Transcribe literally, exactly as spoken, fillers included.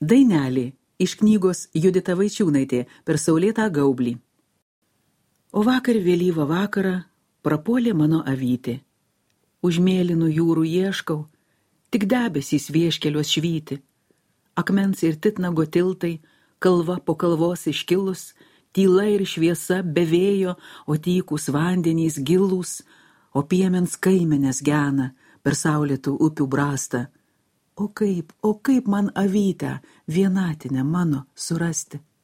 Dainelė iš knygos Judita Vaičiūnaitė per saulėtą gaublį. O vakar vėlyvą vakarą prapuolė mano avytė. Už mėlynų jūrų ieškau, tik debesys vieškeliuos švyti. Akmens ir titnago tiltai, kalva po kalvos iškilus, tyla ir šviesa be vėjo, o tykus vandenys gilūs, o piemens kaimenės gena per saulėtų upių brastą. O kaip, o kaip man avytę vienatinę mano surasti?